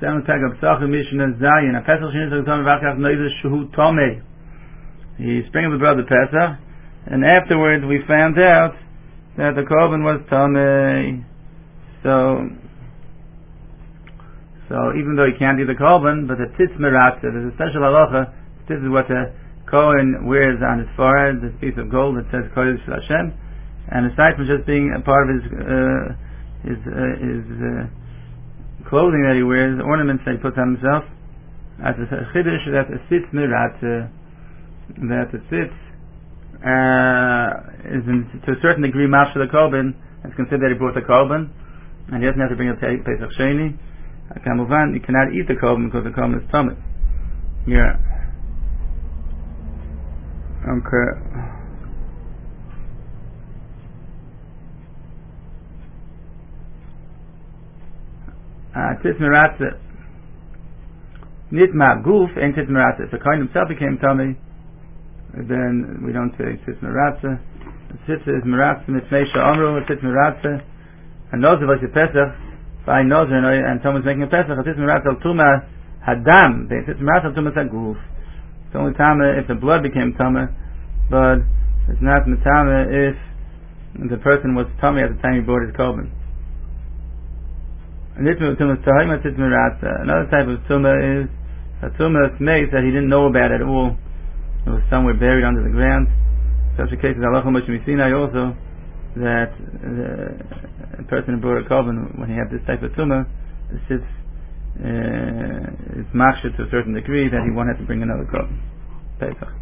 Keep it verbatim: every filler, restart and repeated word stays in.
seventh tag of Pesach Mishnah Zayin. A Pesach Shini Tzom V'Achach Noizer Shehu Tomei. He sprinkled the blood of Pesach, and afterwards we found out that the korban was Tomei. So, so even though he can't eat the korban, but the tzitz meratza, there's a special halacha. This is what the Kohen wears on his forehead, this piece of gold that says Kodesh Hashem, and aside from just being a part of his uh, his uh, his uh, clothing that he wears, ornaments that he puts on himself, as a chiddush that a tzitz meratza, that the tzitz uh, is in, to a certain degree mafsha the korban. It's considered that he brought the korban, and he doesn't have to bring a Pesach Sheni. Kamuvan, you cannot eat the korban because the korban is tummy. Yeah. Okay. Tzitz meratza. Nitma guf and tzitz meratza. If the kohen himself became tummy, then we don't say tzitz meratza. Tzitz is meratza mitnei she'amru tzitz meratza. And nozer was the Pesach by nozer and Tom was making a Pesach. Tzitz meratza al tuma hadam. Tzitz meratza al tuma guf. It's only tama if the blood became tama, but it's not tama if the person was tummy at the time he brought his korban. Another type of tuma is a tuma smeis that he didn't know about at all. It was somewhere buried under the ground. Such a case is halacha Moshe Sinai also, that uh, a person who brought a korban, when he had this type of tuma, the sits uh, is machshir to a certain degree that he won't have to bring another korban. Pesach.